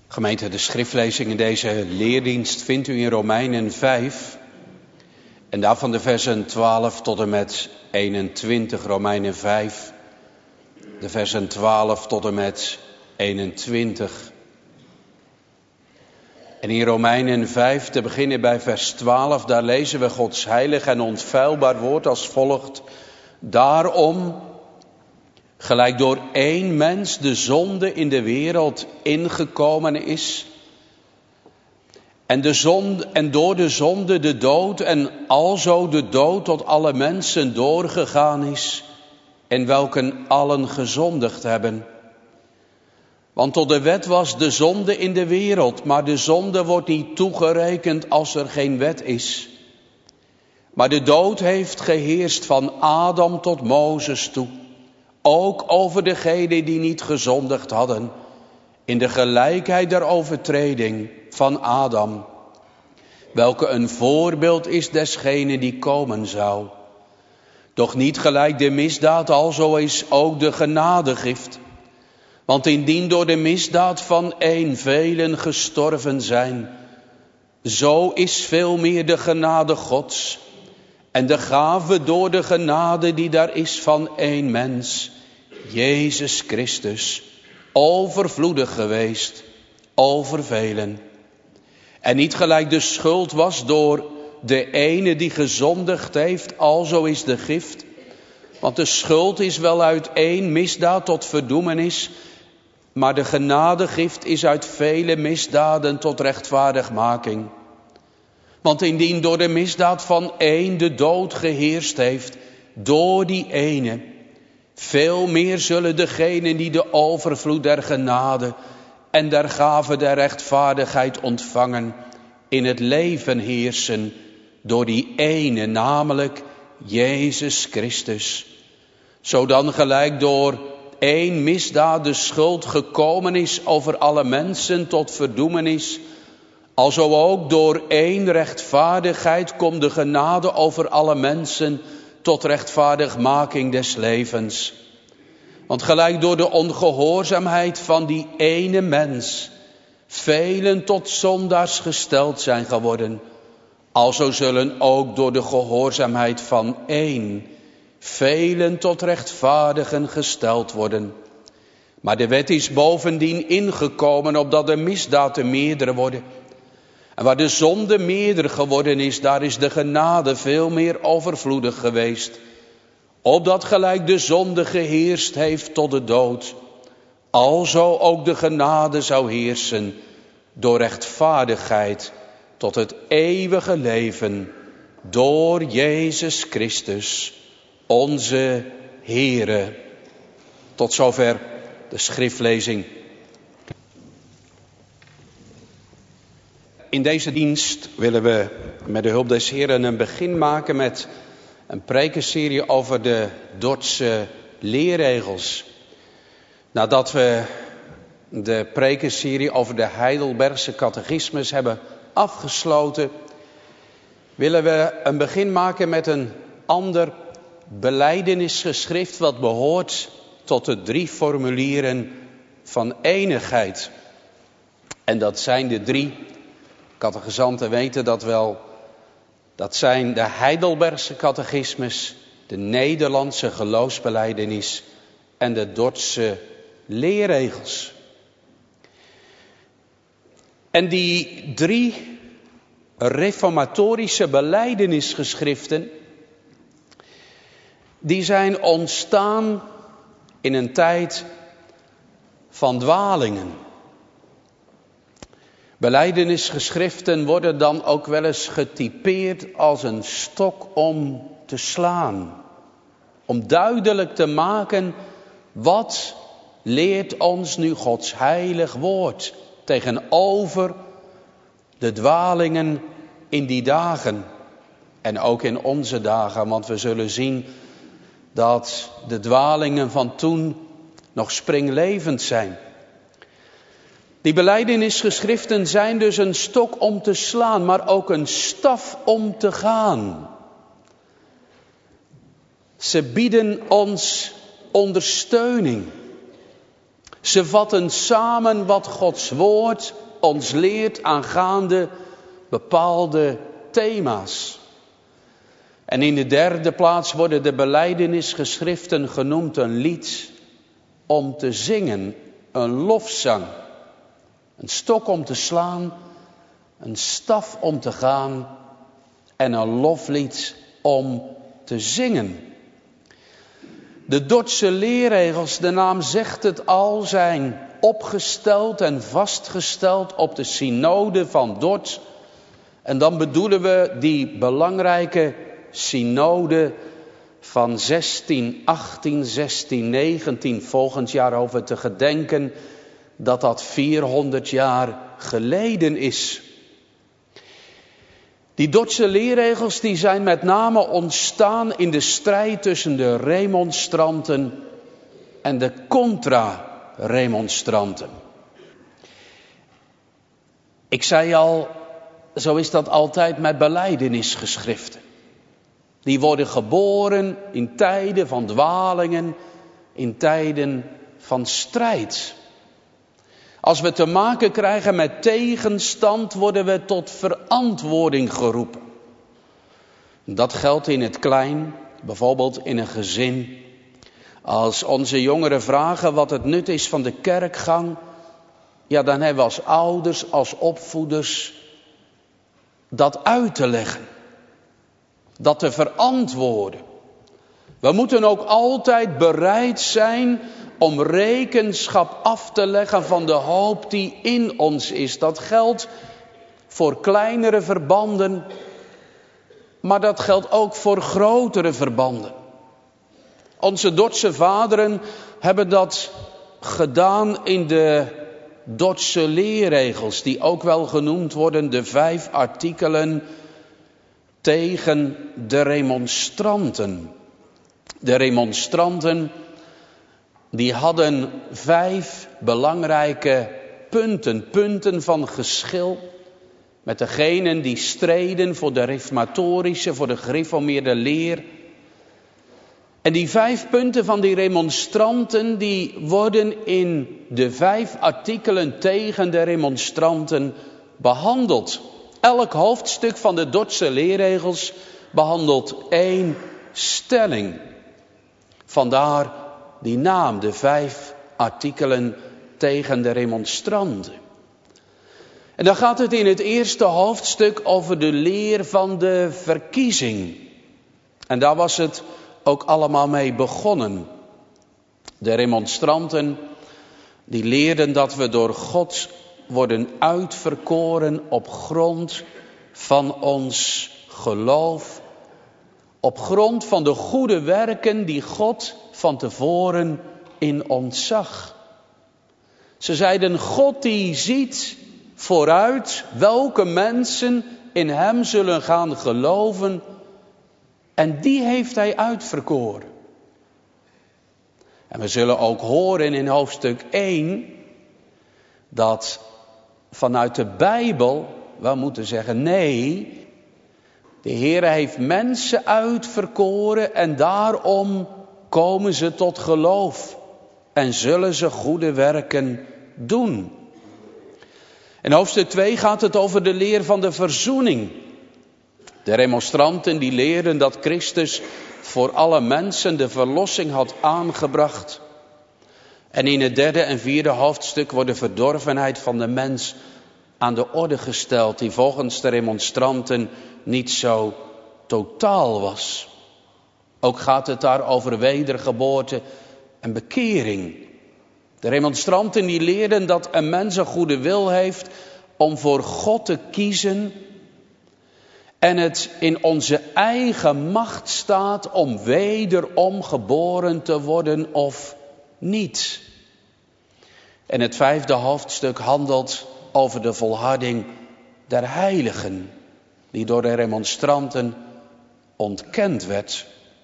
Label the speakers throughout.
Speaker 1: Gemeente, de schriftlezing in deze leerdienst vindt u in Romeinen 5. En daarvan de versen 12 tot en met 21. Romeinen 5, de versen 12 tot en met 21. En in Romeinen 5, te beginnen bij vers 12, daar lezen we Gods heilig en onfeilbaar woord als volgt. Daarom, gelijk door één mens de zonde in de wereld ingekomen is, en door de zonde de dood, en alzo de dood tot alle mensen doorgegaan is, en welken allen gezondigd hebben. Want tot de wet was de zonde in de wereld, maar de zonde wordt niet toegerekend als er geen wet is. Maar de dood heeft geheerst van Adam tot Mozes toe, ook over degenen die niet gezondigd hadden, in de gelijkheid der overtreding van Adam, welke een voorbeeld is desgene die komen zou. Doch niet gelijk de misdaad, alzo is ook de genadegift. Want indien door de misdaad van één velen gestorven zijn, zo is veel meer de genade Gods en de gave door de genade die daar is van één mens, Jezus Christus, overvloedig geweest over velen. En niet gelijk de schuld was door de ene die gezondigd heeft, alzo is de gift. Want de schuld is wel uit één misdaad tot verdoemenis, maar de genadegift is uit vele misdaden tot rechtvaardigmaking. Want indien door de misdaad van één de dood geheerst heeft, door die ene, veel meer zullen degenen die de overvloed der genade en der gave der rechtvaardigheid ontvangen, in het leven heersen door die ene, namelijk Jezus Christus. Zodan gelijk door één misdaad de schuld gekomen is over alle mensen tot verdoemenis, alzo ook door één rechtvaardigheid komt de genade over alle mensen tot rechtvaardigmaking des levens. Want gelijk door de ongehoorzaamheid van die ene mens velen tot zondaars gesteld zijn geworden, alzo zullen ook door de gehoorzaamheid van één velen tot rechtvaardigen gesteld worden. Maar de wet is bovendien ingekomen opdat de misdaad te meerdere worden. En waar de zonde meerder geworden is, daar is de genade veel meer overvloedig geweest. Opdat gelijk de zonde geheerst heeft tot de dood, alzo ook de genade zou heersen door rechtvaardigheid tot het eeuwige leven door Jezus Christus, onze Heere. Tot zover de schriftlezing. In deze dienst willen we met de hulp des Heeren een begin maken met een prekenserie over de Dordtse leerregels. Nadat we de prekenserie over de Heidelbergse catechismus hebben afgesloten, willen we een begin maken met een ander belijdenisgeschrift wat behoort tot de 3 formulieren van enigheid. En dat zijn de 3, catechizanten weten dat wel, dat zijn de Heidelbergse catechismus, de Nederlandse geloofsbelijdenis en de Dordtse leerregels. En die 3 reformatorische belijdenisgeschriften, die zijn ontstaan in een tijd van dwalingen. Belijdenisgeschriften worden dan ook wel eens getypeerd als een stok om te slaan. Om duidelijk te maken, wat leert ons nu Gods heilig woord tegenover de dwalingen in die dagen en ook in onze dagen. Want we zullen zien dat de dwalingen van toen nog springlevend zijn. Die belijdenisgeschriften zijn dus een stok om te slaan, maar ook een staf om te gaan. Ze bieden ons ondersteuning. Ze vatten samen wat Gods woord ons leert aangaande bepaalde thema's. En in de derde plaats worden de belijdenisgeschriften genoemd een lied om te zingen, een lofzang. Een stok om te slaan, een staf om te gaan en een loflied om te zingen. De Dordtse leerregels, de naam zegt het al, zijn opgesteld en vastgesteld op de synode van Dort. En dan bedoelen we die belangrijke synode van 1618, 1619, volgend jaar over te gedenken dat 400 jaar geleden is. Die Dordtse leerregels die zijn met name ontstaan in de strijd tussen de remonstranten en de contra-remonstranten. Ik zei al, zo is dat altijd met belijdenisgeschriften. Die worden geboren in tijden van dwalingen, in tijden van strijd. Als we te maken krijgen met tegenstand, worden we tot verantwoording geroepen. Dat geldt in het klein, bijvoorbeeld in een gezin. Als onze jongeren vragen wat het nut is van de kerkgang, ja, dan hebben we als ouders, als opvoeders dat uit te leggen. Dat te verantwoorden. We moeten ook altijd bereid zijn om rekenschap af te leggen van de hoop die in ons is. Dat geldt voor kleinere verbanden, maar dat geldt ook voor grotere verbanden. Onze Dordtse vaderen hebben dat gedaan in de Dordtse leerregels, die ook wel genoemd worden de 5 artikelen tegen de remonstranten. De remonstranten die hadden 5 belangrijke punten van geschil met degenen die streden voor de reformatorische, voor de gereformeerde leer. En die 5 punten van die remonstranten die worden in de 5 artikelen tegen de remonstranten behandeld. Elk hoofdstuk van de Dordtse leerregels behandelt 1 stelling. Vandaar die naam, de 5 artikelen tegen de remonstranten. En dan gaat het in het eerste hoofdstuk over de leer van de verkiezing. En daar was het ook allemaal mee begonnen. De remonstranten die leerden dat we door God worden uitverkoren op grond van ons geloof. Op grond van de goede werken die God van tevoren in ons zag. Ze zeiden, God die ziet vooruit welke mensen in hem zullen gaan geloven. En die heeft hij uitverkoren. En we zullen ook horen in hoofdstuk 1 dat vanuit de Bijbel we moeten zeggen nee. De Heer heeft mensen uitverkoren en daarom komen ze tot geloof en zullen ze goede werken doen. In hoofdstuk 2 gaat het over de leer van de verzoening. De remonstranten die leerden dat Christus voor alle mensen de verlossing had aangebracht. En in het 3e en 4e hoofdstuk wordt de verdorvenheid van de mens aan de orde gesteld, die volgens de remonstranten niet zo totaal was. Ook gaat het daar over wedergeboorte en bekering. De remonstranten die leerden dat een mens een goede wil heeft om voor God te kiezen. En het in onze eigen macht staat om wederom geboren te worden of niet. En het 5e hoofdstuk handelt over de volharding der heiligen, die door de remonstranten ontkend werd.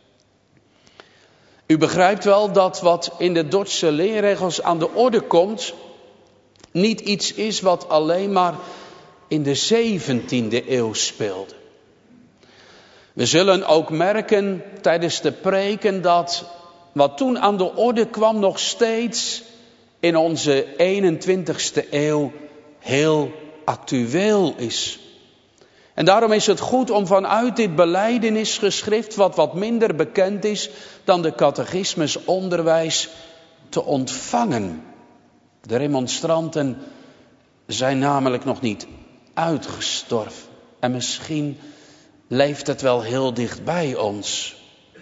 Speaker 1: U begrijpt wel dat wat in de Dordtse leerregels aan de orde komt, niet iets is wat alleen maar in de 17e eeuw speelde. We zullen ook merken tijdens de preken dat wat toen aan de orde kwam nog steeds in onze 21ste eeuw heel actueel is. En daarom is het goed om vanuit dit belijdenisgeschrift, wat minder bekend is dan de catechismusonderwijs, te ontvangen. De remonstranten zijn namelijk nog niet uitgestorven. En misschien leeft het wel heel dicht bij ons.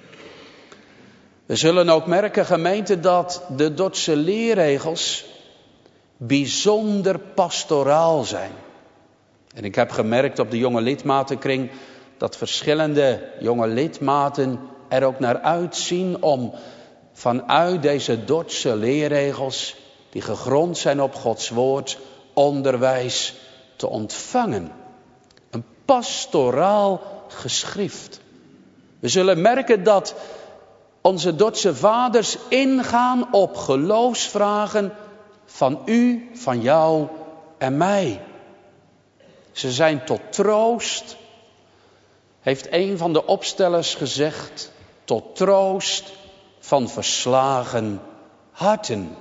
Speaker 1: We zullen ook merken, gemeente, dat de Dordtse leerregels bijzonder pastoraal zijn. En ik heb gemerkt op de jonge lidmatenkring dat verschillende jonge lidmaten er ook naar uitzien om vanuit deze Dordtse leerregels, die gegrond zijn op Gods woord, onderwijs te ontvangen. Een pastoraal geschrift. We zullen merken dat onze Dordtse vaders ingaan op geloofsvragen van u, van jou en mij. Ze zijn tot troost, heeft een van de opstellers gezegd, tot troost van verslagen harten.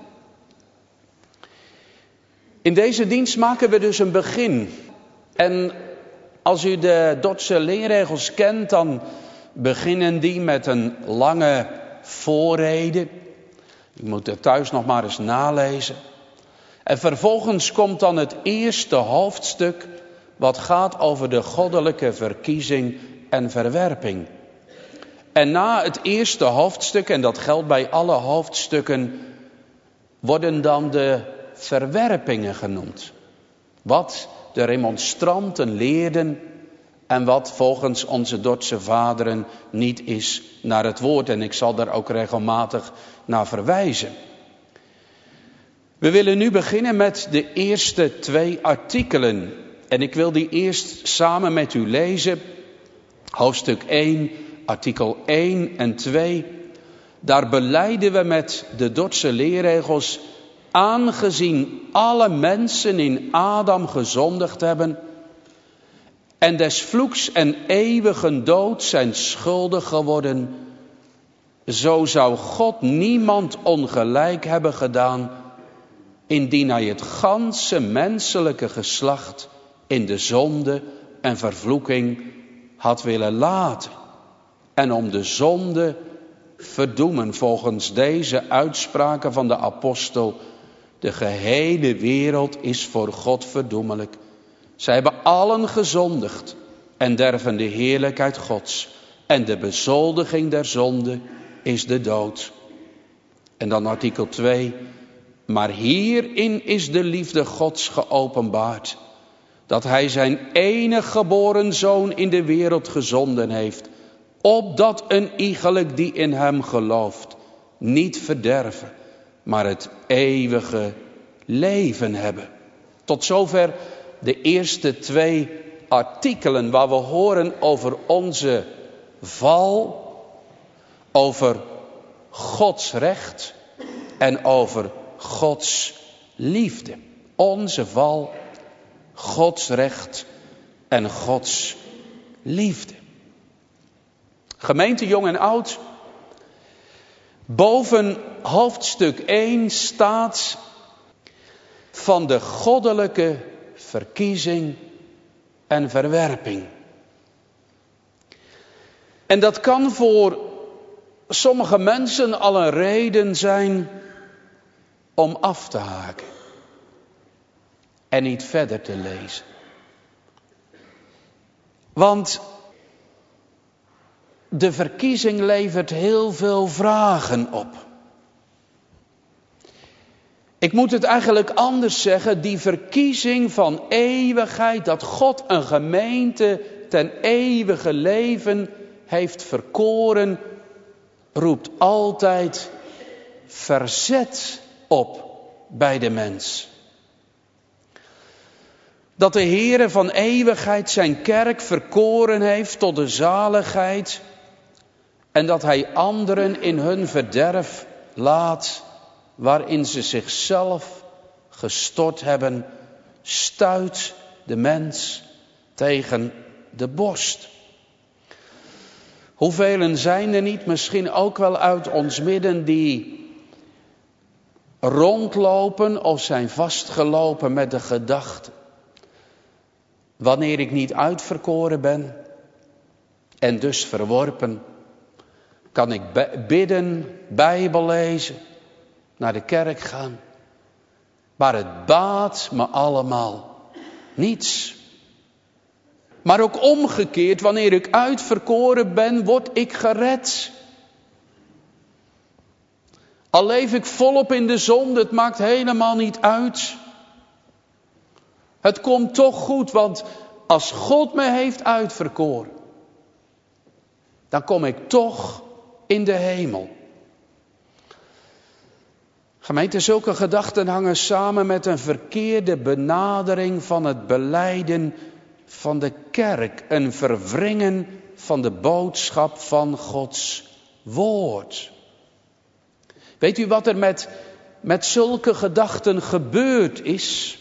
Speaker 1: In deze dienst maken we dus een begin. En als u de Dordtse leerregels kent, dan beginnen die met een lange voorrede. U moet het thuis nog maar eens nalezen. En vervolgens komt dan het eerste hoofdstuk, wat gaat over de goddelijke verkiezing en verwerping. En na het eerste hoofdstuk, en dat geldt bij alle hoofdstukken, worden dan de verwerpingen genoemd. Wat de remonstranten leerden en wat volgens onze Dordtse vaderen niet is naar het woord. En ik zal daar ook regelmatig naar verwijzen. We willen nu beginnen met de eerste 2 artikelen. En ik wil die eerst samen met u lezen. Hoofdstuk 1, artikel 1 en 2. Daar belijden we met de Dordtse leerregels: aangezien alle mensen in Adam gezondigd hebben en des vloeks en eeuwige dood zijn schuldig geworden, zo zou God niemand ongelijk hebben gedaan, indien hij het ganse menselijke geslacht in de zonde en vervloeking had willen laten. En om de zonde verdoemen, volgens deze uitspraken van de apostel: de gehele wereld is voor God verdoemelijk. Zij hebben allen gezondigd en derven de heerlijkheid Gods. En de bezoldiging der zonde is de dood. En dan artikel 2. Maar hierin is de liefde Gods geopenbaard, dat hij zijn enige geboren zoon in de wereld gezonden heeft, opdat een iegelijk die in hem gelooft niet verderven, maar het eeuwige leven hebben. Tot zover de eerste 2 artikelen waar we horen over onze val, over Gods recht en over Gods liefde. Onze val, Gods recht en Gods liefde. Gemeente jong en oud, boven hoofdstuk 1 staat van de goddelijke verkiezing en verwerping. En dat kan voor sommige mensen al een reden zijn om af te haken en niet verder te lezen. Want de verkiezing levert heel veel vragen op. Ik moet het eigenlijk anders zeggen. Die verkiezing van eeuwigheid, dat God een gemeente ten eeuwige leven heeft verkoren, roept altijd verzet op bij de mens. Dat de Heere van eeuwigheid zijn kerk verkoren heeft tot de zaligheid en dat hij anderen in hun verderf laat, waarin ze zichzelf gestort hebben, stuit de mens tegen de borst. Hoevelen zijn er niet, misschien ook wel uit ons midden, die rondlopen of zijn vastgelopen met de gedachte: wanneer ik niet uitverkoren ben en dus verworpen, kan ik bidden, Bijbel lezen, naar de kerk gaan. Maar het baat me allemaal niets. Maar ook omgekeerd, wanneer ik uitverkoren ben, word ik gered. Al leef ik volop in de zonde, het maakt helemaal niet uit. Het komt toch goed, want als God me heeft uitverkoren, dan kom ik toch in de hemel. Gemeente, zulke gedachten hangen samen met een verkeerde benadering van het belijden van de kerk. Een verwringen van de boodschap van Gods woord. Weet u wat er met zulke gedachten gebeurd is?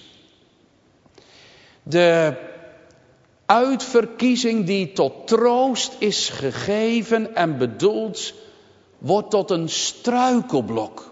Speaker 1: De uitverkiezing die tot troost is gegeven en bedoeld, wordt tot een struikelblok.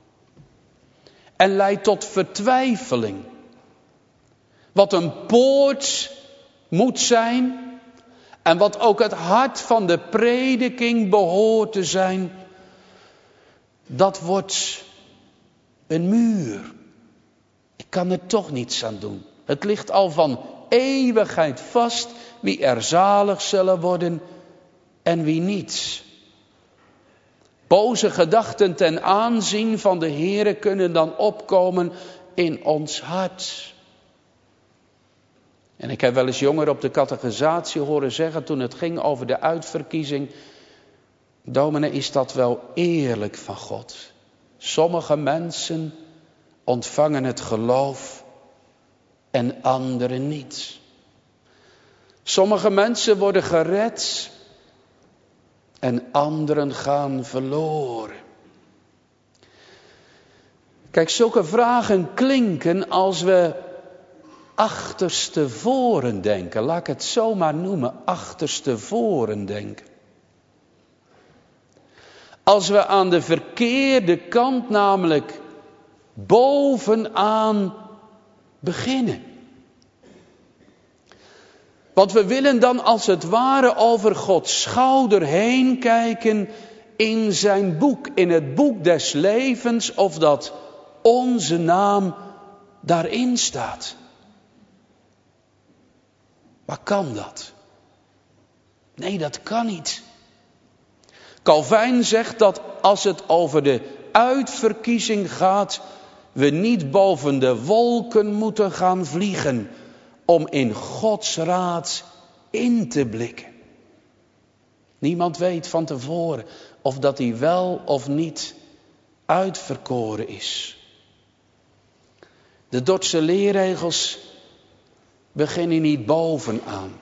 Speaker 1: En leidt tot vertwijfeling. Wat een poort moet zijn. En wat ook het hart van de prediking behoort te zijn. Dat wordt een muur. Ik kan er toch niets aan doen. Het ligt al van eeuwigheid vast wie er zalig zullen worden en wie niet. Boze gedachten ten aanzien van de Heere kunnen dan opkomen in ons hart. En ik heb wel eens jongeren op de catechisatie horen zeggen toen het ging over de uitverkiezing: dominee, is dat wel eerlijk van God? Sommige mensen ontvangen het geloof en anderen niet. Sommige mensen worden gered en anderen gaan verloren. Kijk, zulke vragen klinken als we achterstevoren denken. Laat ik het zo maar noemen, achterstevoren denken. Als we aan de verkeerde kant, namelijk bovenaan, beginnen. Want we willen dan als het ware over Gods schouder heen kijken in zijn boek, in het boek des levens, of dat onze naam daarin staat. Maar kan dat? Nee, dat kan niet. Calvijn zegt dat als het over de uitverkiezing gaat, we niet boven de wolken moeten gaan vliegen om in Gods raad in te blikken. Niemand weet van tevoren of dat hij wel of niet uitverkoren is. De Dordtse leerregels beginnen niet bovenaan,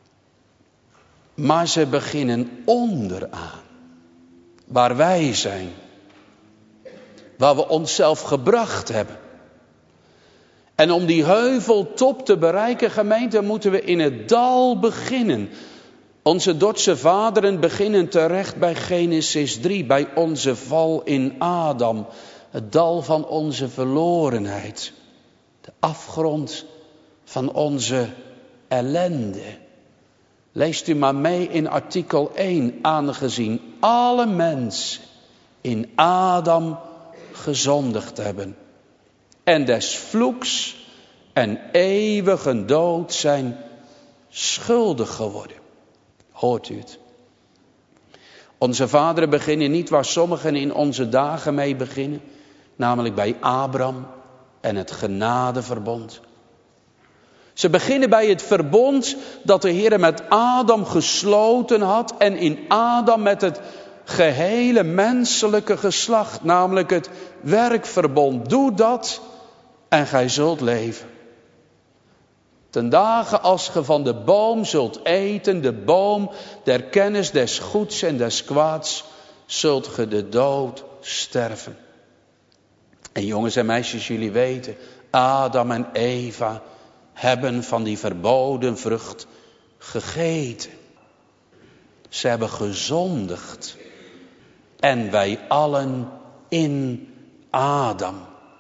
Speaker 1: maar ze beginnen onderaan. Waar wij zijn, waar we onszelf gebracht hebben. En om die heuveltop te bereiken, gemeente, moeten we in het dal beginnen. Onze Dordtse vaderen beginnen terecht bij Genesis 3, bij onze val in Adam. Het dal van onze verlorenheid. De afgrond van onze ellende. Leest u maar mee in artikel 1, aangezien alle mensen in Adam gezondigd hebben. En des vloeks en eeuwige dood zijn schuldig geworden. Hoort u het? Onze vaderen beginnen niet waar sommigen in onze dagen mee beginnen. Namelijk bij Abraham en het genadeverbond. Ze beginnen bij het verbond dat de Heer met Adam gesloten had. En in Adam met het gehele menselijke geslacht. Namelijk het werkverbond. Doe dat en gij zult leven. Ten dagen als ge van de boom zult eten, de boom der kennis des goeds en des kwaads, zult ge de dood sterven. En jongens en meisjes, jullie weten, Adam en Eva hebben van die verboden vrucht gegeten. Ze hebben gezondigd. En wij allen in Adam.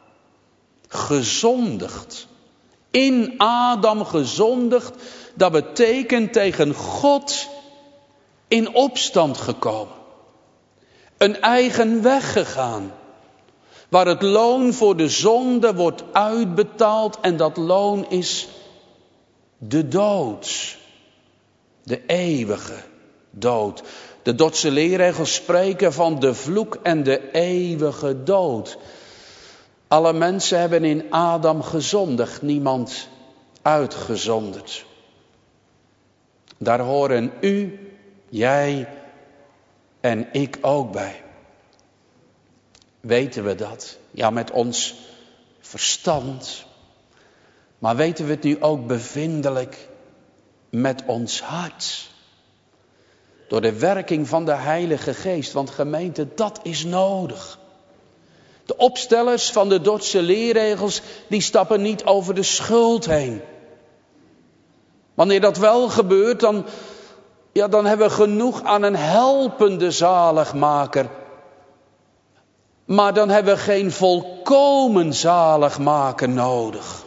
Speaker 1: Gezondigd. In Adam gezondigd. Dat betekent tegen God in opstand gekomen. Een eigen weg gegaan. Waar het loon voor de zonde wordt uitbetaald. En dat loon is de dood. De eeuwige dood. De Dordtse leerregels spreken van de vloek en de eeuwige dood. Alle mensen hebben in Adam gezondigd, niemand uitgezonderd. Daar horen u, jij en ik ook bij. Weten we dat? Ja, met ons verstand. Maar weten we het nu ook bevindelijk met ons hart? Door de werking van de Heilige Geest. Want gemeente, dat is nodig. De opstellers van de Dordtse leerregels, die stappen niet over de schuld heen. Wanneer dat wel gebeurt, dan hebben we genoeg aan een helpende zaligmaker. Maar dan hebben we geen volkomen zaligmaker nodig.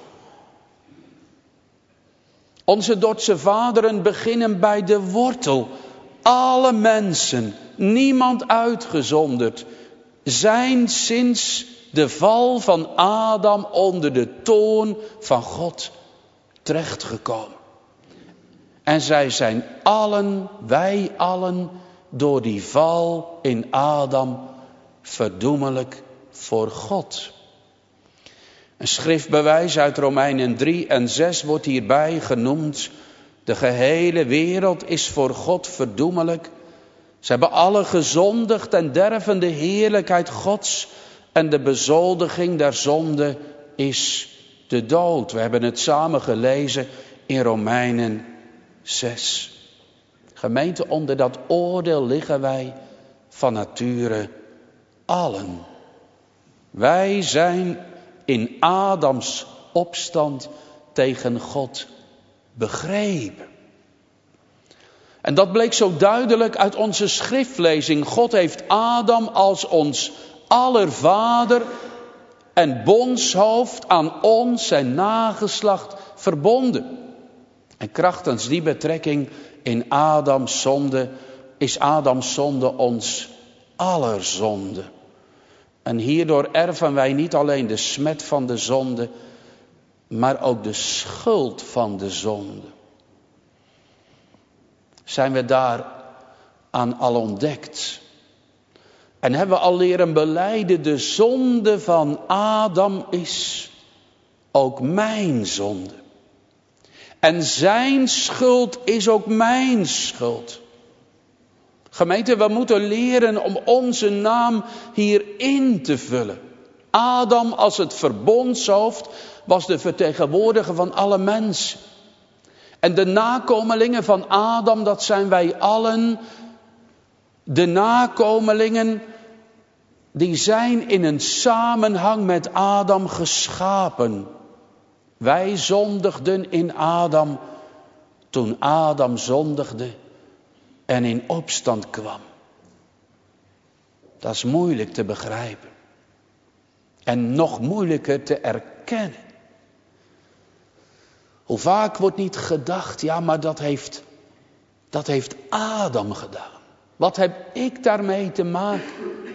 Speaker 1: Onze Dordtse vaderen beginnen bij de wortel. Alle mensen, niemand uitgezonderd, zijn sinds de val van Adam onder de toorn van God terechtgekomen. En zij zijn allen, wij allen, door die val in Adam verdoemelijk voor God. Een schriftbewijs uit Romeinen 3 en 6 wordt hierbij genoemd. De gehele wereld is voor God verdoemelijk. Ze hebben alle gezondigd en derven de heerlijkheid Gods. En de bezoldiging der zonde is de dood. We hebben het samen gelezen in Romeinen 6. Gemeente, onder dat oordeel liggen wij van nature allen. Wij zijn in Adams opstand tegen God begrepen. En dat bleek zo duidelijk uit onze schriftlezing. God heeft Adam als ons aller vader en bondshoofd aan ons, zijn nageslacht, verbonden. En krachtens die betrekking in Adams zonde is Adams zonde ons aller zonde. En hierdoor erven wij niet alleen de smet van de zonde, maar ook de schuld van de zonde. Zijn we daar aan al ontdekt? En hebben we al leren belijden, de zonde van Adam is ook mijn zonde. En zijn schuld is ook mijn schuld. Gemeente, we moeten leren om onze naam hierin te vullen. Adam als het verbondshoofd was de vertegenwoordiger van alle mensen. En de nakomelingen van Adam, dat zijn wij allen. De nakomelingen, die zijn in een samenhang met Adam geschapen. Wij zondigden in Adam toen Adam zondigde en in opstand kwam. Dat is moeilijk te begrijpen. En nog moeilijker te erkennen. Hoe vaak wordt niet gedacht, ja, maar dat heeft Adam gedaan. Wat heb ik daarmee te maken?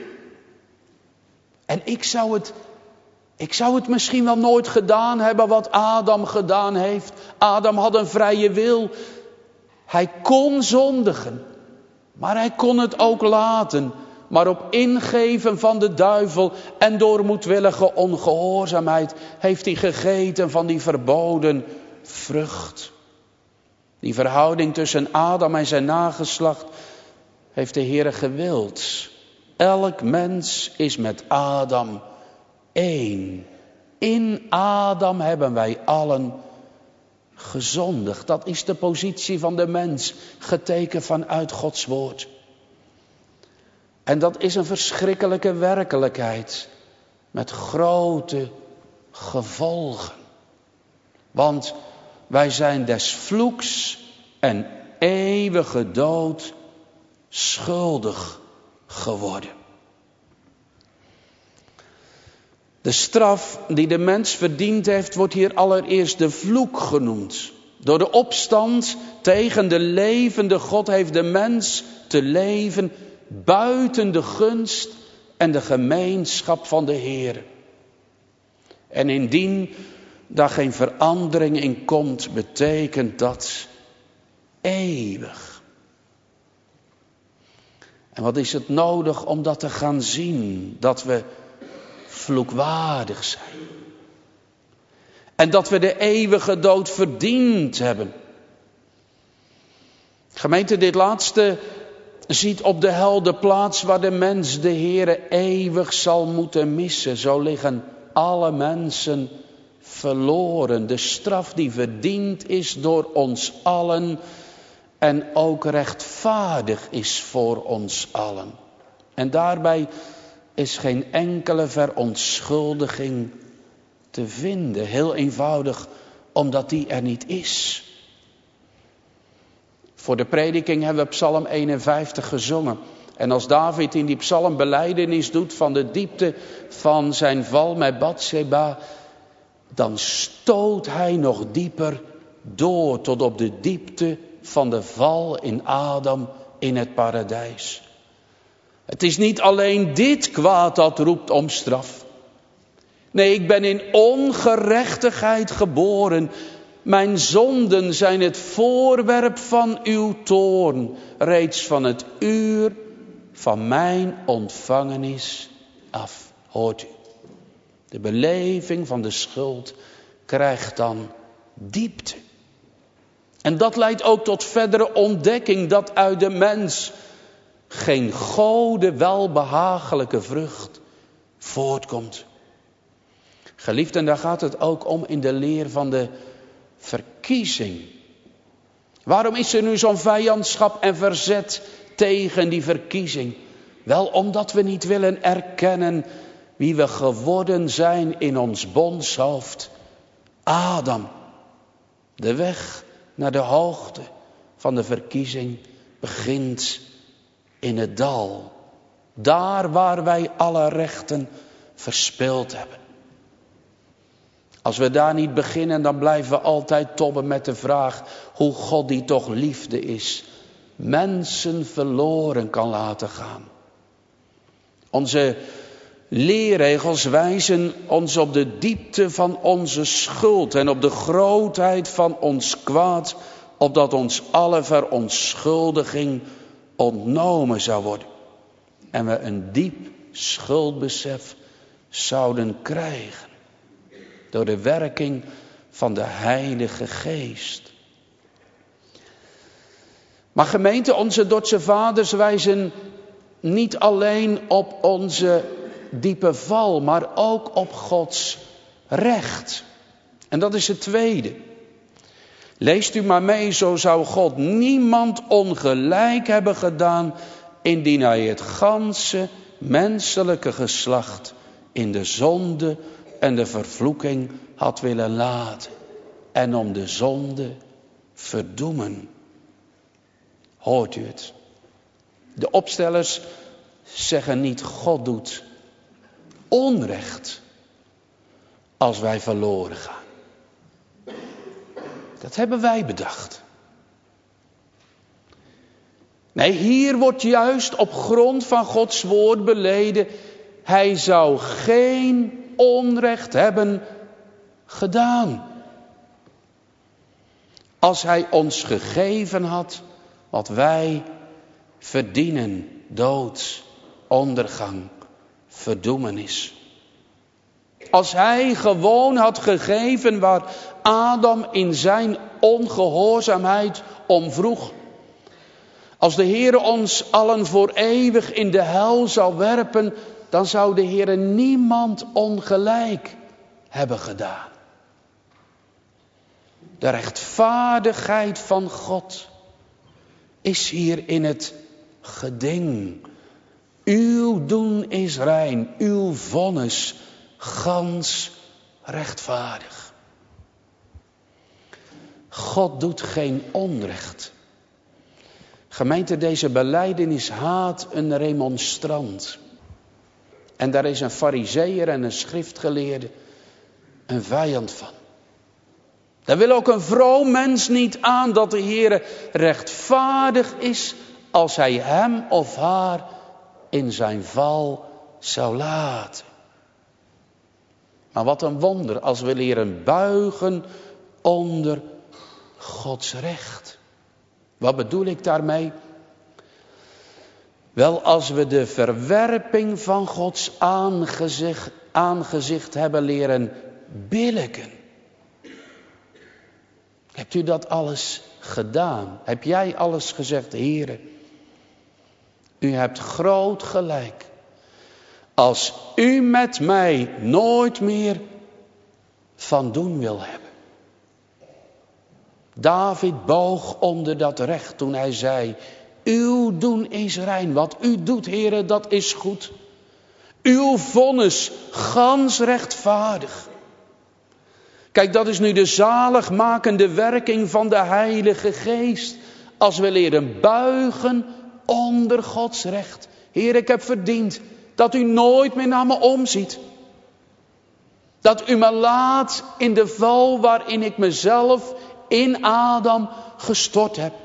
Speaker 1: En ik zou het misschien wel nooit gedaan hebben wat Adam gedaan heeft. Adam had een vrije wil. Hij kon zondigen, maar hij kon het ook laten. Maar op ingeven van de duivel en door moedwillige ongehoorzaamheid heeft hij gegeten van die verboden vrucht. Die verhouding tussen Adam en zijn nageslacht heeft de Heere gewild. Elk mens is met Adam één. In Adam hebben wij allen gezondigd. Dat is de positie van de mens, getekend vanuit Gods woord. En dat is een verschrikkelijke werkelijkheid met grote gevolgen. Want wij zijn des vloeks en eeuwige dood schuldig geworden. De straf die de mens verdiend heeft, wordt hier allereerst de vloek genoemd. Door de opstand tegen de levende God heeft de mens te leven buiten de gunst en de gemeenschap van de Heer. En indien daar geen verandering in komt, betekent dat eeuwig. En wat is het nodig om dat te gaan zien? Dat we vloekwaardig zijn. En dat we de eeuwige dood verdiend hebben. Gemeente, dit laatste ziet op de hel de plaats waar de mens de Heere eeuwig zal moeten missen. Zo liggen alle mensen verloren. De straf die verdiend is door ons allen en ook rechtvaardig is voor ons allen. En daarbij is geen enkele verontschuldiging te vinden. Heel eenvoudig, omdat die er niet is. Voor de prediking hebben we Psalm 51 gezongen. En als David in die psalm belijdenis doet van de diepte van zijn val met Batseba, dan stoot hij nog dieper door tot op de diepte van de val in Adam in het paradijs. Het is niet alleen dit kwaad dat roept om straf. Nee, ik ben in ongerechtigheid geboren. Mijn zonden zijn het voorwerp van uw toorn, reeds van het uur van mijn ontvangenis af. Hoort u? De beleving van de schuld krijgt dan diepte. En dat leidt ook tot verdere ontdekking dat uit de mens geen Gode welbehagelijke vrucht voortkomt. Geliefden, daar gaat het ook om in de leer van de verkiezing. Waarom is er nu zo'n vijandschap en verzet tegen die verkiezing? Wel omdat we niet willen erkennen wie we geworden zijn in ons bondshoofd Adam. De weg naar de hoogte van de verkiezing begint in het dal. Daar waar wij alle rechten verspeeld hebben. Als we daar niet beginnen, dan blijven we altijd tobben met de vraag hoe God, die toch liefde is, mensen verloren kan laten gaan. Onze leerregels wijzen ons op de diepte van onze schuld en op de grootheid van ons kwaad, opdat ons alle verontschuldiging ontnomen zou worden. En we een diep schuldbesef zouden krijgen. Door de werking van de Heilige Geest. Maar gemeente, onze Dordtse vaders wijzen niet alleen op onze diepe val, maar ook op Gods recht. En dat is het tweede. Leest u maar mee, zo zou God niemand ongelijk hebben gedaan, indien hij het ganse menselijke geslacht in de zonde en de vervloeking had willen laten. En om de zonde verdoemen. Hoort u het? De opstellers zeggen niet God doet onrecht als wij verloren gaan. Dat hebben wij bedacht. Nee, hier wordt juist op grond van Gods woord beleden, hij zou geen onrecht hebben gedaan. Als hij ons gegeven had wat wij verdienen, dood, ondergang, verdoemenis. Als hij gewoon had gegeven waar Adam in zijn ongehoorzaamheid om vroeg. Als de Heere ons allen voor eeuwig in de hel zou werpen, dan zou de Heere niemand ongelijk hebben gedaan. De rechtvaardigheid van God is hier in het geding. Uw doen is rein, uw vonnis gans rechtvaardig. God doet geen onrecht. Gemeente, deze belijdenis haat een remonstrant. En daar is een farizeeër en een schriftgeleerde een vijand van. Daar wil ook een vroom mens niet aan dat de Heere rechtvaardig is als hij hem of haar in zijn val zou laten. Maar wat een wonder als we leren buigen onder Gods recht. Wat bedoel ik daarmee? Wel, als we de verwerping van Gods aangezicht hebben leren billijken. Hebt u dat alles gedaan? Heb jij alles gezegd, Heere? U hebt groot gelijk. Als u met mij nooit meer van doen wil hebben. David boog onder dat recht toen hij zei: uw doen is rein. Wat u doet, Heere, dat is goed. Uw vonnis gans rechtvaardig. Kijk, dat is nu de zaligmakende werking van de Heilige Geest. Als we leren buigen onder Gods recht. Heer, ik heb verdiend dat u nooit meer naar me omziet. Dat u me laat in de val waarin ik mezelf in Adam gestort heb.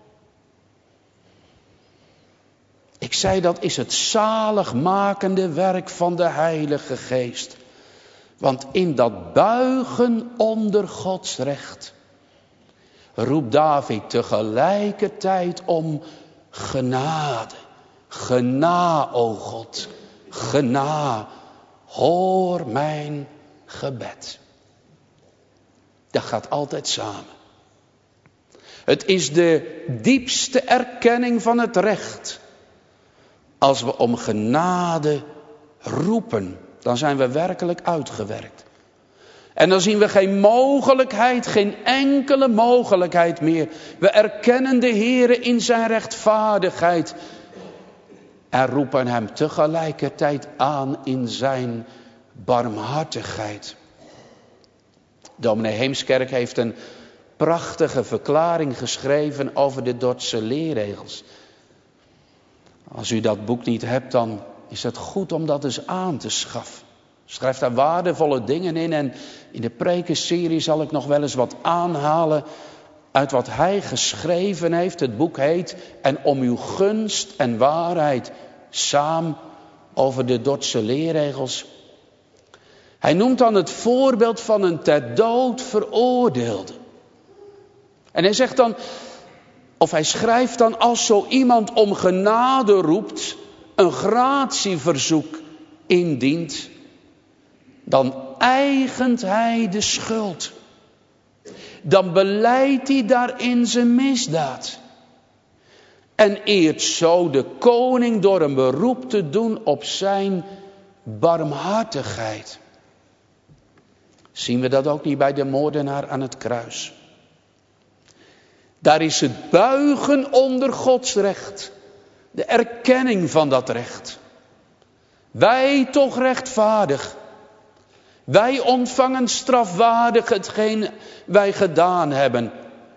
Speaker 1: Ik zei, dat is het zaligmakende werk van de Heilige Geest. Want in dat buigen onder Gods recht roept David tegelijkertijd om genade. Gena, o God, gena, hoor mijn gebed. Dat gaat altijd samen. Het is de diepste erkenning van het recht. Als we om genade roepen, dan zijn we werkelijk uitgewerkt. En dan zien we geen mogelijkheid, geen enkele mogelijkheid meer. We erkennen de Heere in zijn rechtvaardigheid. En roepen hem tegelijkertijd aan in zijn barmhartigheid. Dominee Heemskerk heeft een prachtige verklaring geschreven over de Dordtse leerregels. Als u dat boek niet hebt, dan is het goed om dat eens aan te schaffen. Schrijf daar waardevolle dingen in en in de prekenserie zal ik nog wel eens wat aanhalen uit wat hij geschreven heeft. Het boek heet En om uw gunst en waarheid saam over de Dordtse leerregels. Hij noemt dan het voorbeeld van een ter dood veroordeelde. En hij zegt dan, of hij schrijft dan, als zo iemand om genade roept, een gratieverzoek indient, dan eigent hij de schuld. Dan belijdt hij daarin zijn misdaad. En eert zo de koning door een beroep te doen op zijn barmhartigheid. Zien we dat ook niet bij de moordenaar aan het kruis? Daar is het buigen onder Gods recht. De erkenning van dat recht. Wij toch rechtvaardig. Wij ontvangen strafwaardig hetgeen wij gedaan hebben.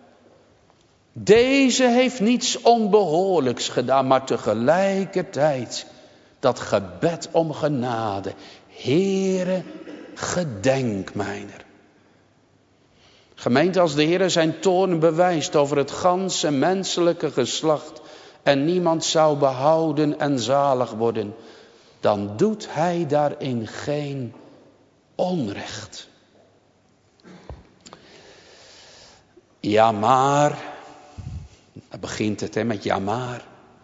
Speaker 1: Deze heeft niets onbehoorlijks gedaan, maar tegelijkertijd dat gebed om genade. Heere, gedenk mijner. Gemeente, als de Heere zijn toorn bewijst over het ganse menselijke geslacht en niemand zou behouden en zalig worden, dan doet hij daarin geen onrecht. Ja maar, dan begint het met ja maar.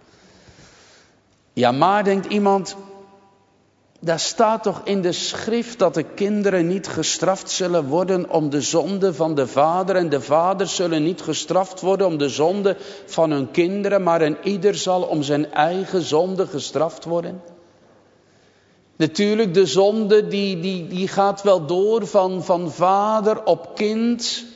Speaker 1: Ja maar, denkt iemand, daar staat toch in de schrift dat de kinderen niet gestraft zullen worden om de zonde van de vader. En de vaders zullen niet gestraft worden om de zonde van hun kinderen. Maar een ieder zal om zijn eigen zonde gestraft worden. Natuurlijk, de zonde die gaat wel door van vader op kind.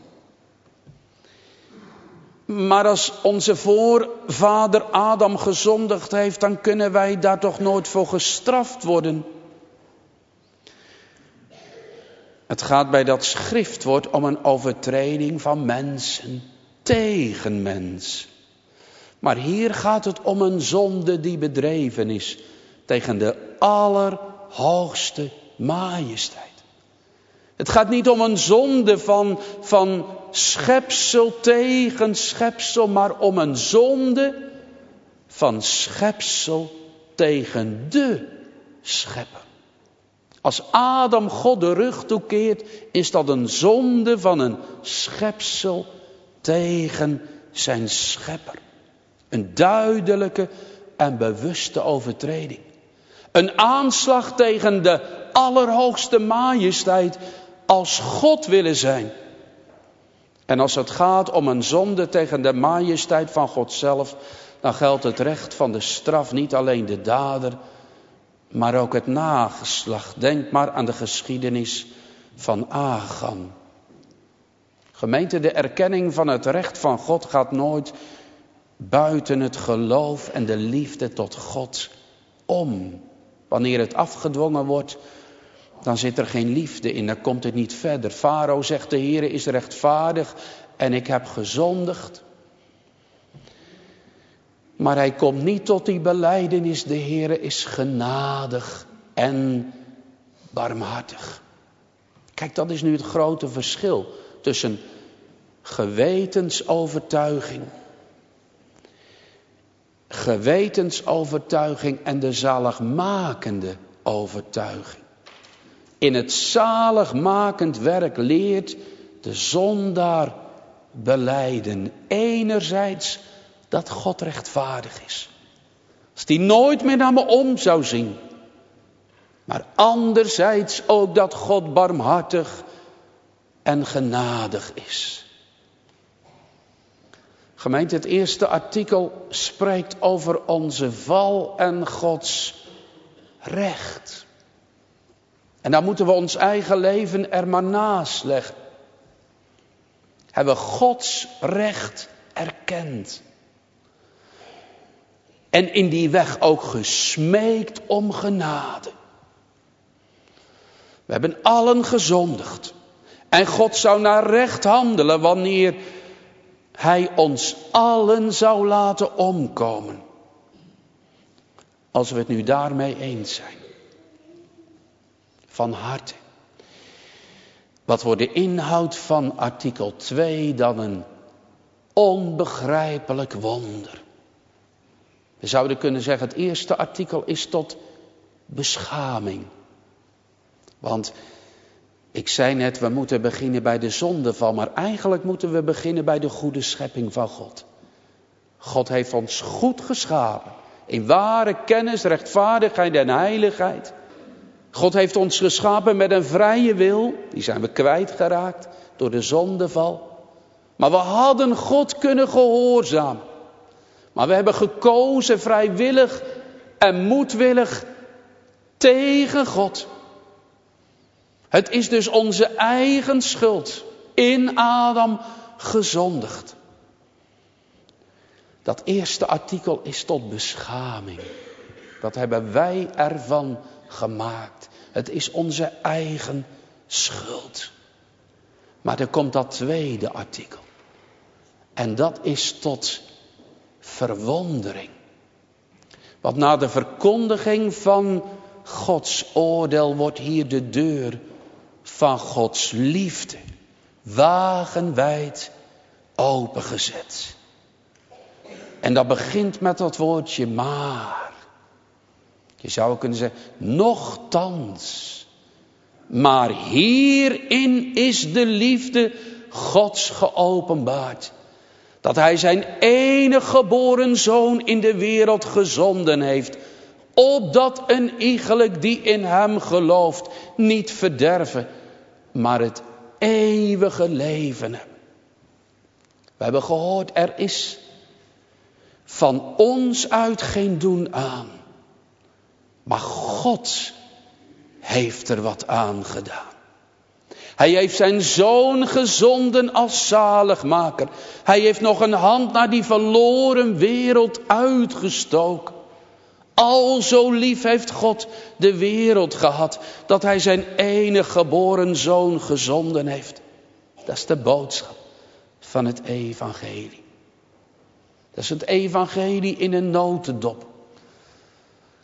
Speaker 1: Maar als onze voorvader Adam gezondigd heeft, dan kunnen wij daar toch nooit voor gestraft worden. Het gaat bij dat schriftwoord om een overtreding van mensen tegen mens. Maar hier gaat het om een zonde die bedreven is tegen de allerhoogste majesteit. Het gaat niet om een zonde van schepsel tegen schepsel, maar om een zonde van schepsel tegen de schepper. Als Adam God de rug toekeert, is dat een zonde van een schepsel tegen zijn schepper. Een duidelijke en bewuste overtreding. Een aanslag tegen de allerhoogste majesteit als God willen zijn. En als het gaat om een zonde tegen de majesteit van God zelf, dan geldt het recht van de straf niet alleen de dader, maar ook het nageslacht. Denk maar aan de geschiedenis van Agam. Gemeente, de erkenning van het recht van God gaat nooit buiten het geloof en de liefde tot God om. Wanneer het afgedwongen wordt, dan zit er geen liefde in, dan komt het niet verder. Farao zegt, de Heere is rechtvaardig en ik heb gezondigd. Maar hij komt niet tot die belijdenis, de Heere is genadig en barmhartig. Kijk, dat is nu het grote verschil tussen gewetensovertuiging en de zaligmakende overtuiging. In het zaligmakend werk leert de zondaar belijden. Enerzijds dat God rechtvaardig is. Als die nooit meer naar me om zou zien. Maar anderzijds ook dat God barmhartig en genadig is. Gemeente, het eerste artikel spreekt over onze val en Gods recht. En dan moeten we ons eigen leven er maar naast leggen. Hebben we Gods recht erkend. En in die weg ook gesmeekt om genade. We hebben allen gezondigd. En God zou naar recht handelen wanneer Hij ons allen zou laten omkomen. Als we het nu daarmee eens zijn. Van harte. Wat wordt de inhoud van artikel 2 dan een onbegrijpelijk wonder. We zouden kunnen zeggen, het eerste artikel is tot beschaming. Want ik zei net, we moeten beginnen bij de zondeval, maar eigenlijk moeten we beginnen bij de goede schepping van God. God heeft ons goed geschapen, in ware kennis, rechtvaardigheid en heiligheid. God heeft ons geschapen met een vrije wil, die zijn we kwijtgeraakt door de zondeval. Maar we hadden God kunnen gehoorzamen. Maar we hebben gekozen vrijwillig en moedwillig tegen God. Het is dus onze eigen schuld, in Adam gezondigd. Dat eerste artikel is tot beschaming. Dat hebben wij ervan gemaakt. Het is onze eigen schuld. Maar er komt dat tweede artikel. En dat is tot verwondering. Want na de verkondiging van Gods oordeel wordt hier de deur van Gods liefde wagenwijd opengezet. En dat begint met dat woordje maar. Je zou kunnen zeggen, nochtans. Maar hierin is de liefde Gods geopenbaard. Dat Hij zijn enige geboren zoon in de wereld gezonden heeft. Opdat een iegelijk die in Hem gelooft niet verderven, maar het eeuwige leven hebben. We hebben gehoord, er is van ons uit geen doen aan. Maar God heeft er wat aan gedaan. Hij heeft zijn zoon gezonden als zaligmaker. Hij heeft nog een hand naar die verloren wereld uitgestoken. Al zo lief heeft God de wereld gehad, dat hij zijn enige geboren zoon gezonden heeft. Dat is de boodschap van het evangelie. Dat is het evangelie in een notendop.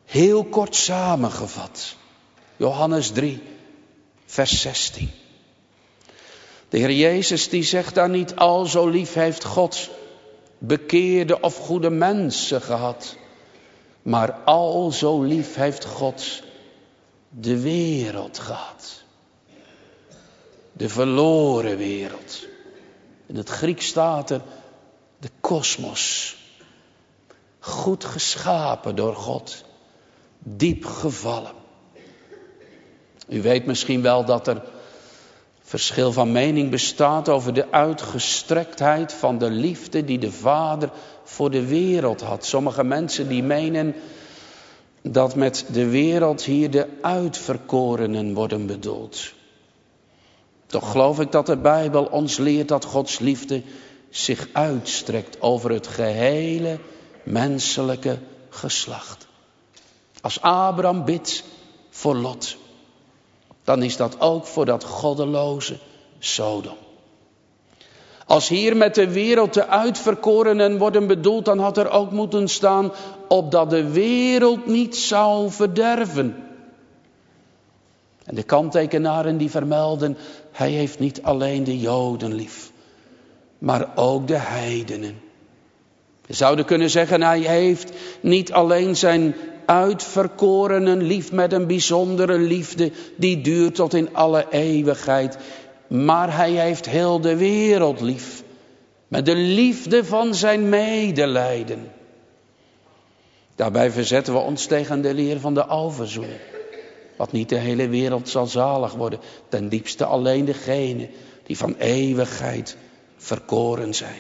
Speaker 1: Heel kort samengevat. Johannes 3, vers 16. De Heer Jezus die zegt daar niet: al zo lief heeft God bekeerde of goede mensen gehad. Maar al zo lief heeft God de wereld gehad. De verloren wereld. In het Grieks staat er de kosmos. Goed geschapen door God. Diep gevallen. U weet misschien wel dat er verschil van mening bestaat over de uitgestrektheid van de liefde die de Vader voor de wereld had. Sommige mensen die menen dat met de wereld hier de uitverkorenen worden bedoeld. Toch geloof ik dat de Bijbel ons leert dat Gods liefde zich uitstrekt over het gehele menselijke geslacht. Als Abraham bidt voor Lot, dan is dat ook voor dat goddeloze Sodom. Als hier met de wereld de uitverkorenen worden bedoeld, dan had er ook moeten staan opdat de wereld niet zou verderven. En de kanttekenaren die vermelden, hij heeft niet alleen de Joden lief, maar ook de heidenen. We zouden kunnen zeggen, hij heeft niet alleen zijn uitverkorenen lief met een bijzondere liefde die duurt tot in alle eeuwigheid. Maar hij heeft heel de wereld lief. Met de liefde van zijn medelijden. Daarbij verzetten we ons tegen de leer van de alverzoening. Want niet de hele wereld zal zalig worden. Ten diepste alleen degenen die van eeuwigheid verkoren zijn.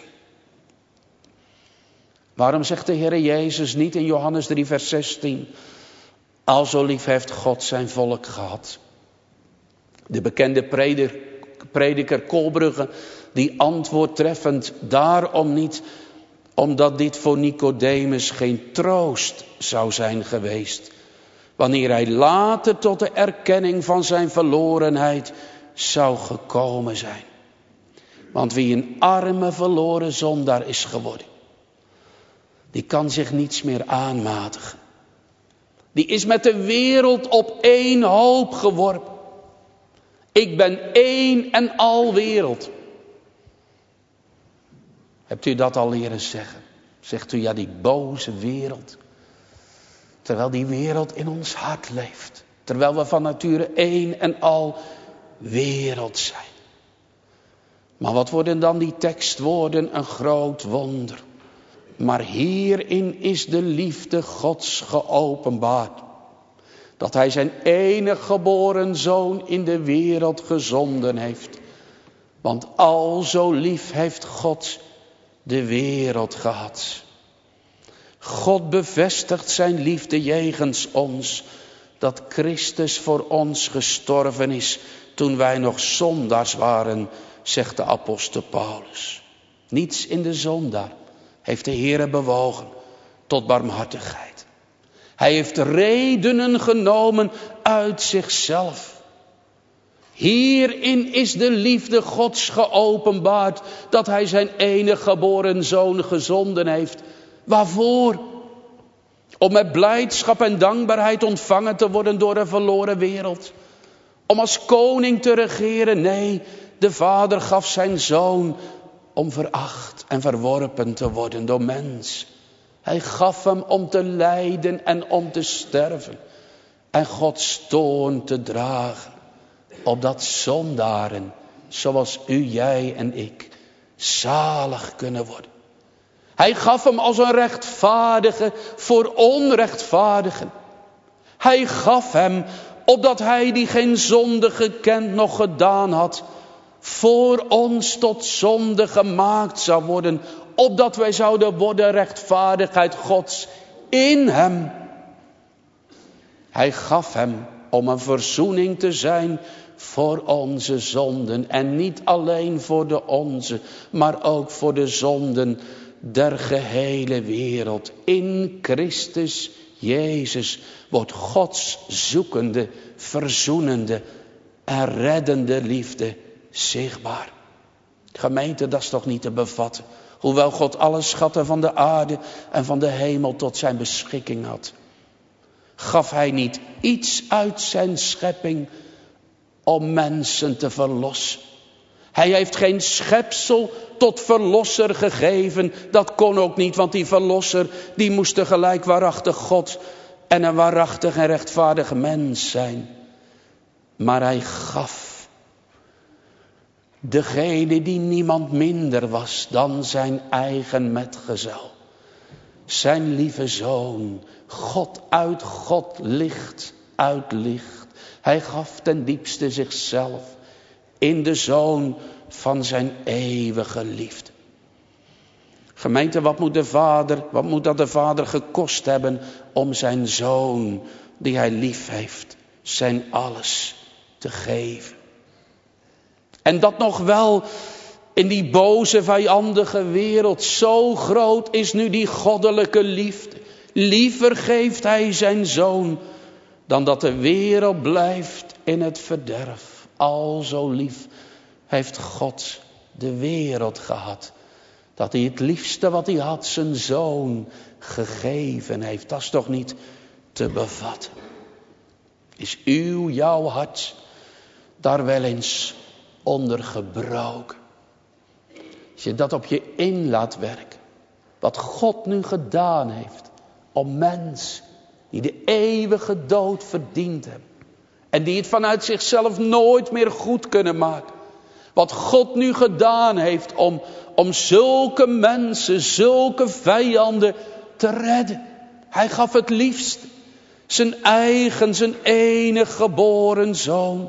Speaker 1: Waarom zegt de Heer Jezus niet in Johannes 3 vers 16... al zo lief heeft God zijn volk gehad. De bekende prediker Kolbrugge die antwoordt treffend daarom niet, omdat dit voor Nicodemus geen troost zou zijn geweest. Wanneer hij later tot de erkenning van zijn verlorenheid zou gekomen zijn. Want wie een arme verloren zondaar is geworden, die kan zich niets meer aanmatigen. Die is met de wereld op één hoop geworpen. Ik ben één en al wereld. Hebt u dat al leren zeggen? Zegt u, ja, die boze wereld. Terwijl die wereld in ons hart leeft. Terwijl we van nature één en al wereld zijn. Maar wat worden dan die tekstwoorden een groot wonder. Maar hierin is de liefde Gods geopenbaard. Dat hij zijn enige geboren zoon in de wereld gezonden heeft. Want al zo lief heeft God de wereld gehad. God bevestigt zijn liefde jegens ons. Dat Christus voor ons gestorven is toen wij nog zondaars waren, zegt de apostel Paulus. Niets in de zondaar heeft de Heere bewogen tot barmhartigheid. Hij heeft redenen genomen uit zichzelf. Hierin is de liefde Gods geopenbaard, dat hij zijn enige geboren zoon gezonden heeft. Waarvoor? Om met blijdschap en dankbaarheid ontvangen te worden door een verloren wereld. Om als koning te regeren? Nee, de Vader gaf zijn zoon om veracht en verworpen te worden door mens. Hij gaf hem om te lijden en om te sterven. En Gods toorn te dragen. Opdat zondaren, zoals u, jij en ik, zalig kunnen worden. Hij gaf hem als een rechtvaardige voor onrechtvaardigen. Hij gaf hem, opdat hij die geen zonde gekend nog gedaan had, voor ons tot zonde gemaakt zou worden, opdat wij zouden worden rechtvaardigheid Gods in hem. Hij gaf hem om een verzoening te zijn voor onze zonden. En niet alleen voor de onze, maar ook voor de zonden der gehele wereld. In Christus Jezus wordt Gods zoekende, verzoenende en reddende liefde zichtbaar. Gemeente, dat is toch niet te bevatten. Hoewel God alle schatten van de aarde en van de hemel tot zijn beschikking had. Gaf hij niet iets uit zijn schepping om mensen te verlossen? Hij heeft geen schepsel tot verlosser gegeven. Dat kon ook niet, want die verlosser die moest tegelijk waarachtig God en een waarachtig en rechtvaardig mens zijn. Maar hij gaf degene die niemand minder was dan zijn eigen metgezel. Zijn lieve zoon, God uit God, licht uit licht. Hij gaf ten diepste zichzelf in de zoon van zijn eeuwige liefde. Gemeente, wat moet dat de vader gekost hebben om zijn zoon, die hij lief heeft, zijn alles te geven. En dat nog wel in die boze, vijandige wereld. Zo groot is nu die goddelijke liefde. Liever geeft hij zijn zoon dan dat de wereld blijft in het verderf. Al zo lief heeft God de wereld gehad, dat hij het liefste wat hij had, zijn zoon, gegeven heeft. Dat is toch niet te bevatten. Is jouw hart daar wel eens onder gebroken? Als je dat op je in laat werken. Wat God nu gedaan heeft om mensen die de eeuwige dood verdiend hebben. En die het vanuit zichzelf nooit meer goed kunnen maken. Wat God nu gedaan heeft om zulke mensen, zulke vijanden te redden. Hij gaf het liefst zijn eigen, zijn enige geboren zoon.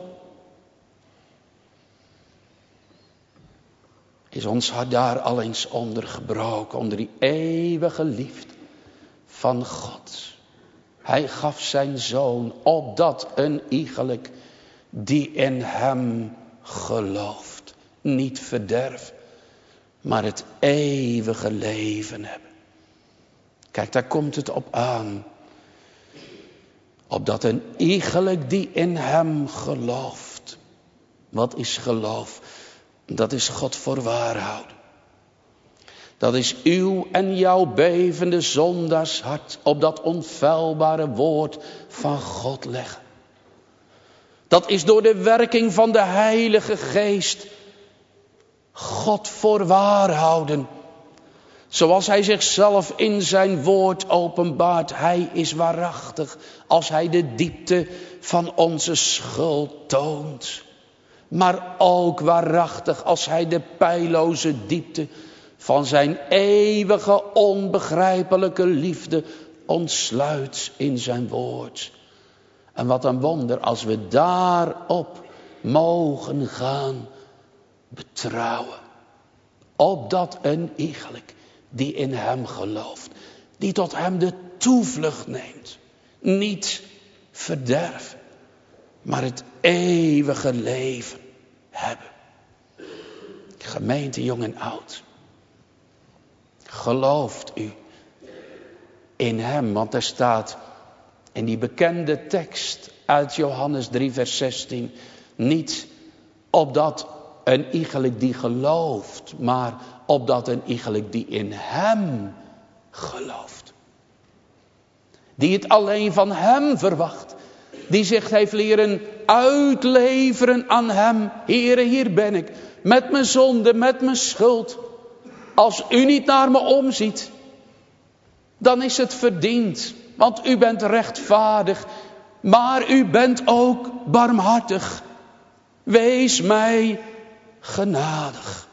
Speaker 1: Is ons hart daar al eens onder gebroken, onder die eeuwige liefde van God. Hij gaf zijn zoon, opdat een iegelijk die in hem gelooft, niet verderft, maar het eeuwige leven hebben. Kijk, daar komt het op aan. Opdat een iegelijk die in hem gelooft. Wat is geloof? Dat is God voor waar houden. Dat is uw en jouw bevende zondaarshart op dat onfeilbare woord van God leggen. Dat is door de werking van de Heilige Geest God voor waar houden. Zoals hij zichzelf in zijn woord openbaart. Hij is waarachtig als hij de diepte van onze schuld toont. Maar ook waarachtig als hij de peilloze diepte van zijn eeuwige onbegrijpelijke liefde ontsluit in zijn woord. En wat een wonder als we daarop mogen gaan betrouwen. Opdat een iegelijk die in hem gelooft, die tot hem de toevlucht neemt, niet verderven, maar het eeuwige leven hebben. Gemeente jong en oud, gelooft u in hem? Want er staat in die bekende tekst uit Johannes 3 vers 16, niet opdat een iegelijk die gelooft, maar opdat een iegelijk die in hem gelooft. Die het alleen van hem verwacht. Die zich heeft leren uitleveren aan hem. Heere, hier ben ik. Met mijn zonde, met mijn schuld. Als u niet naar me omziet, dan is het verdiend. Want u bent rechtvaardig. Maar u bent ook barmhartig. Wees mij genadig.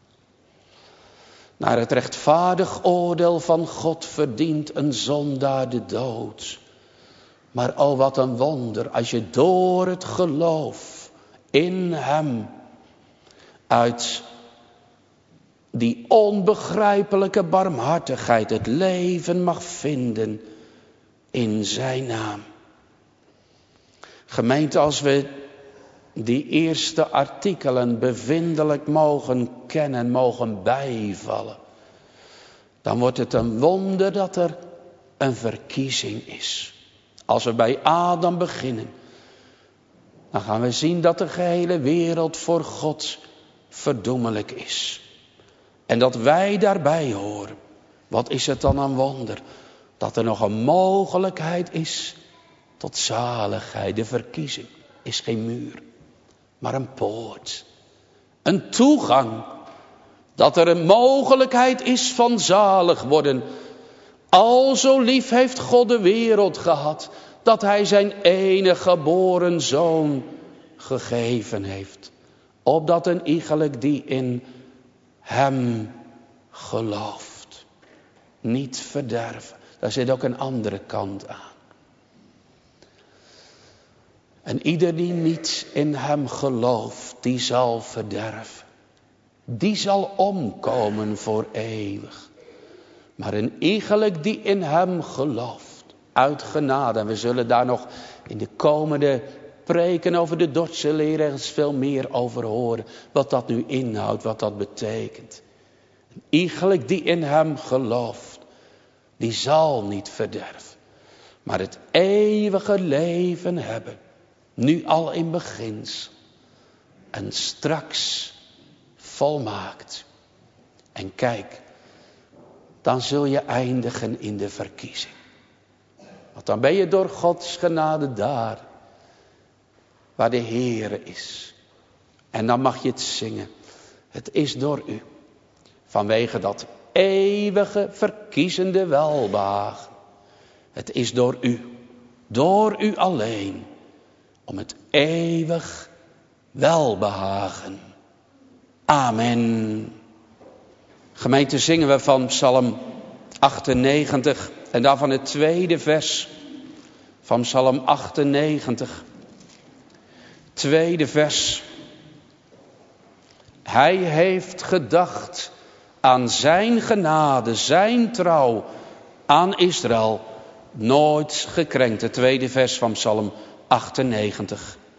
Speaker 1: Naar het rechtvaardig oordeel van God verdient een zondaar de dood. Maar oh, wat een wonder als je door het geloof in hem uit die onbegrijpelijke barmhartigheid het leven mag vinden in zijn naam. Gemeente, als we die eerste artikelen bevindelijk mogen kennen, mogen bijvallen, dan wordt het een wonder dat er een verkiezing is. Als we bij Adam beginnen, dan gaan we zien dat de gehele wereld voor God verdoemelijk is. En dat wij daarbij horen. Wat is het dan een wonder? Dat er nog een mogelijkheid is tot zaligheid. De verkiezing is geen muur, maar een poort. Een toegang. Dat er een mogelijkheid is van zalig worden. Al zo lief heeft God de wereld gehad, dat hij zijn enige geboren zoon gegeven heeft. Opdat een iegelijk die in hem gelooft niet verderven. Daar zit ook een andere kant aan. En ieder die niet in hem gelooft, die zal verderven. Die zal omkomen voor eeuwig. Maar een iegelijk die in hem gelooft, uit genade. En we zullen daar nog in de komende preken over de Dordtse leer ergens veel meer over horen. Wat dat nu inhoudt, wat dat betekent. Een iegelijk die in hem gelooft, die zal niet verderven. Maar het eeuwige leven hebben. Nu al in beginsel. En straks volmaakt. En kijk, dan zul je eindigen in de verkiezing. Want dan ben je door Gods genade daar, waar de Heere is. En dan mag je het zingen. Het is door u. Vanwege dat eeuwige verkiezende welbehagen. Het is door u alleen. Om het eeuwig welbehagen. Amen. Gemeente, zingen we van Psalm 98 en daarvan het tweede vers van Psalm 98. Tweede vers. Hij heeft gedacht aan zijn genade, zijn trouw aan Israël, nooit gekrenkt. Het tweede vers van Psalm 98.